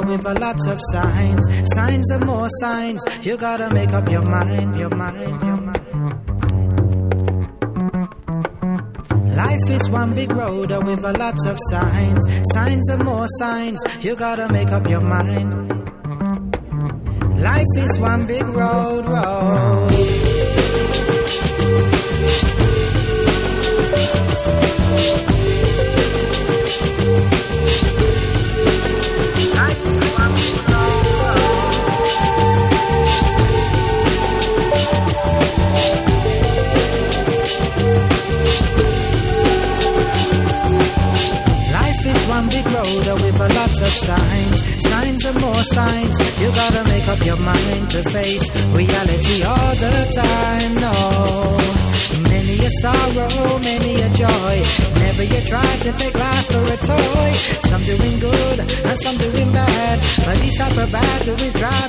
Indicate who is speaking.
Speaker 1: with a lot of signs. Signs and more signs. You gotta make up your mind, your mind, your mind. Life is one big road with a lot of signs. Signs and more signs. You gotta make up your mind. Life is one big road, road. Big road with a lot of signs, signs and more signs. You gotta make up your mind to face reality all the time. No, many a sorrow, many a joy. Never you try to take life for a toy. Some doing good and some doing bad, but these type of bad doings drive